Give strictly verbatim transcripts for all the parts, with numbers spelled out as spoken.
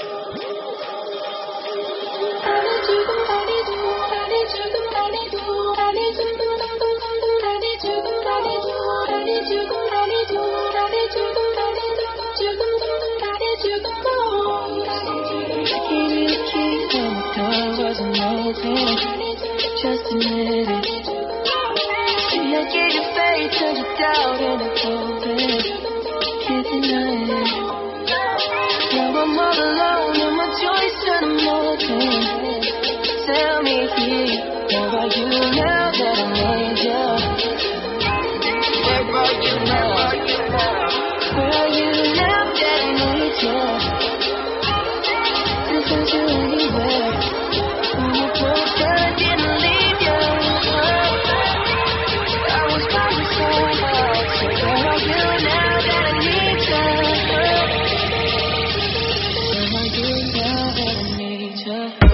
Just admit it. See, I gave you faith, turned you doubt into hope. Can't deny it. Now I'm all alone and my joys turn to molten. Tell me, where are you now that I need you? Where are you now? Where are you now that I need you? Can't find you anywhere. When you broke down, I didn't leave you. I was fighting so hard. So where are you now that I need you? Where are you now that I need you?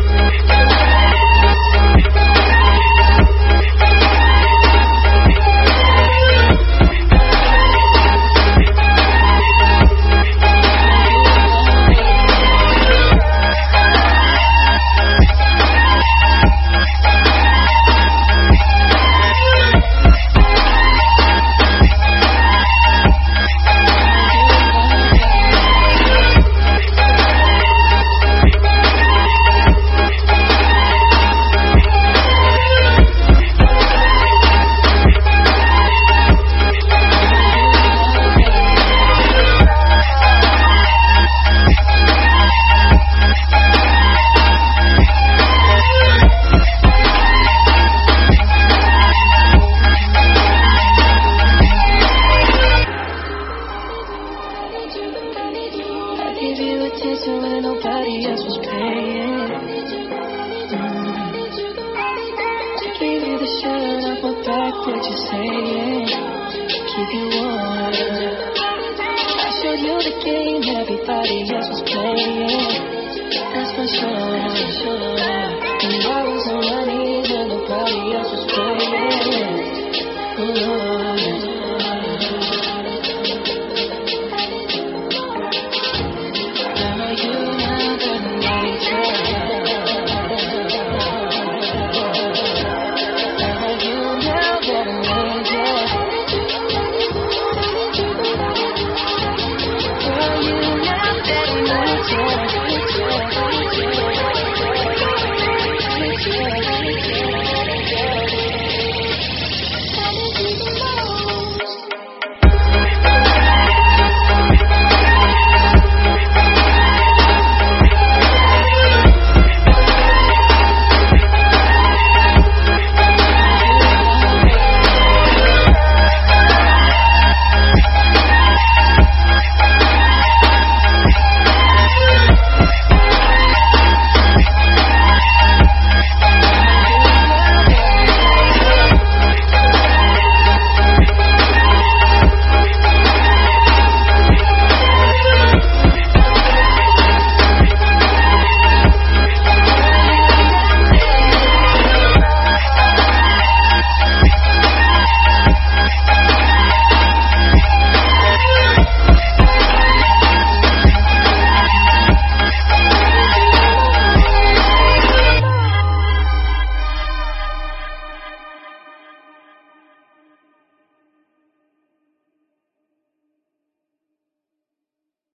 When nobody else was paying, mm. I gave you the shirt off my back, what you saying? Keep you warm. I showed you the game everybody else was playing. That's for sure, sure.